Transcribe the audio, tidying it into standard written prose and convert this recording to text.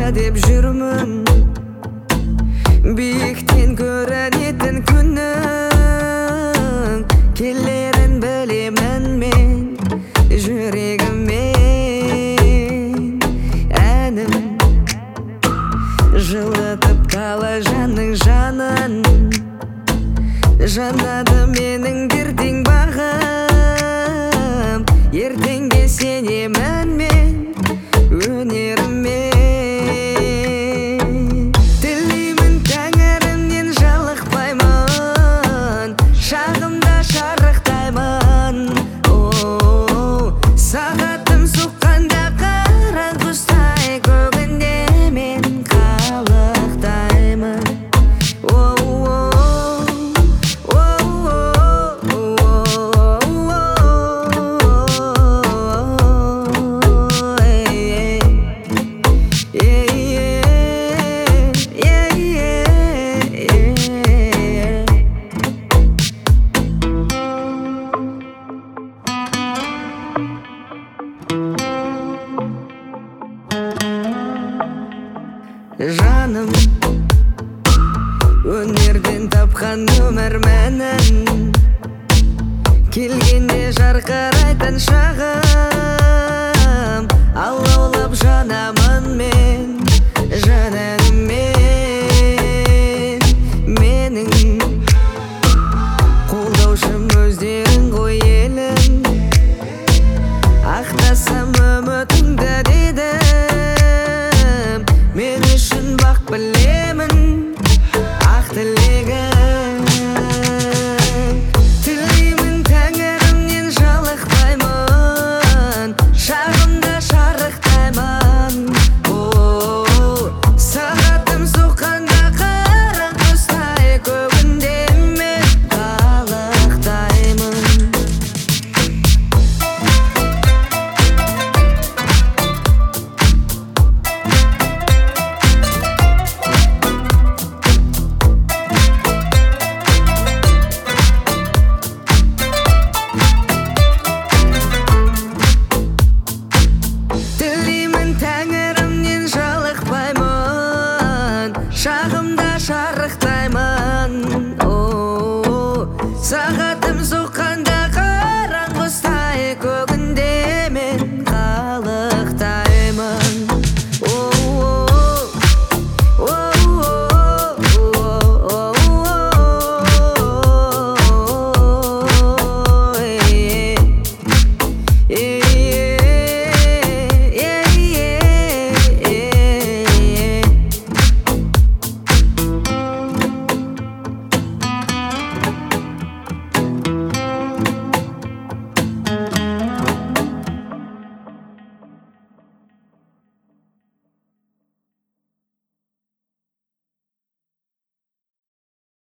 деп жүрмін, биіктен көрінетін күннің келерін білемін мен жүрегіммен. Әнім жылытып талай жанның жанын, жанады менің ертең бағым. Ертеңге сенемін мен өнеріме. Тілеймін тәңірімнен жалықпаймын, шағымда шарықтаймын. Сағатым соққанда қара құстай, көгінде мен қалықтаймын. Жаным, өнерден тапқан өмір мәнін, келгенде жарқырайтын шағым. Алаулап жанамын мен, жана